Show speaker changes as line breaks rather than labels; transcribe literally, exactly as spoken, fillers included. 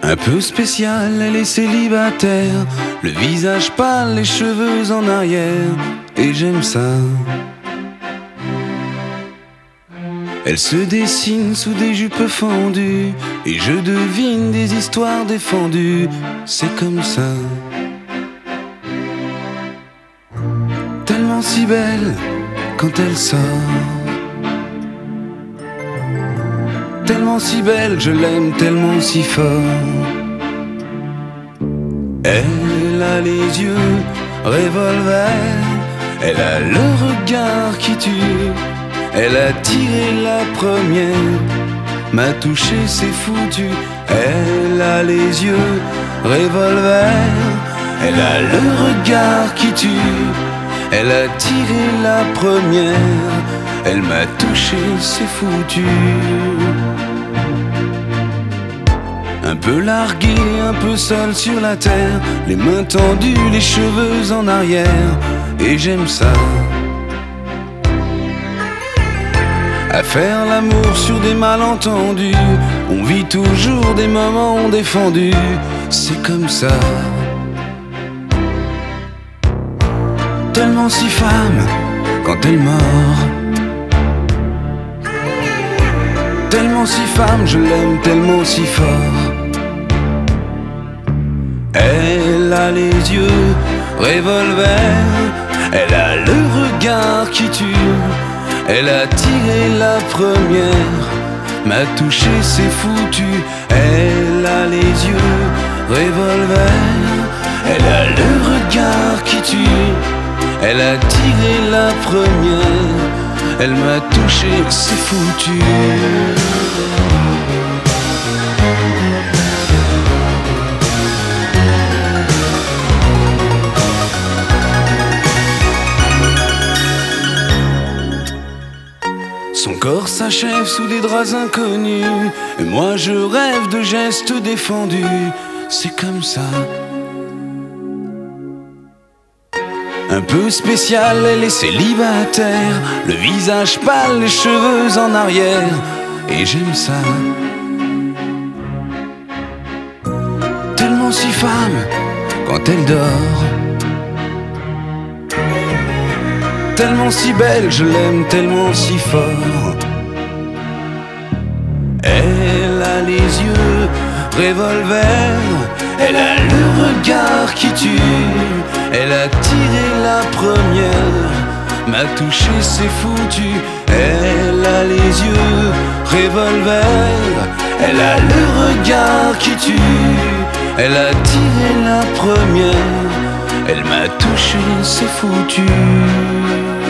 Un peu spéciale, elle est célibataire, le visage pâle, les cheveux en arrière, et j'aime ça. Elle se dessine sous des jupes fendues, et je devine des histoires défendues, c'est comme ça. Tellement si belle quand elle sort, tellement si belle, je l'aime tellement si fort. Elle a les yeux revolver, elle a le regard qui tue, elle a tiré la première, m'a touché, c'est foutu. Elle a les yeux revolver, elle a le regard qui tue, elle a tiré la première, elle m'a touché, c'est foutu. Un peu largué, un peu seul sur la terre, les mains tendues, les cheveux en arrière, et j'aime ça. À faire l'amour sur des malentendus, on vit toujours des moments défendus, c'est comme ça. Tellement si femme quand elle mord, tellement si femme, je l'aime tellement si fort. Elle a les yeux revolver, elle a le regard qui tue, elle a tiré la première, m'a touché, c'est foutu. Elle a les yeux revolver, elle a le regard qui tue, elle a tiré la première, elle m'a touché, c'est foutu. Son corps s'achève sous des draps inconnus, et moi je rêve de gestes défendus, c'est comme ça. Un peu spéciale, elle est célibataire, le visage pâle, les cheveux en arrière, et j'aime ça. Tellement si femme quand elle dort, tellement si belle, je l'aime tellement si fort. Elle a les yeux revolver, elle a le regard qui tue, elle a tiré la première, m'a touché, c'est foutu. Elle a les yeux revolver, elle a le regard qui tue, elle a tiré la première, elle m'a touché, c'est foutu.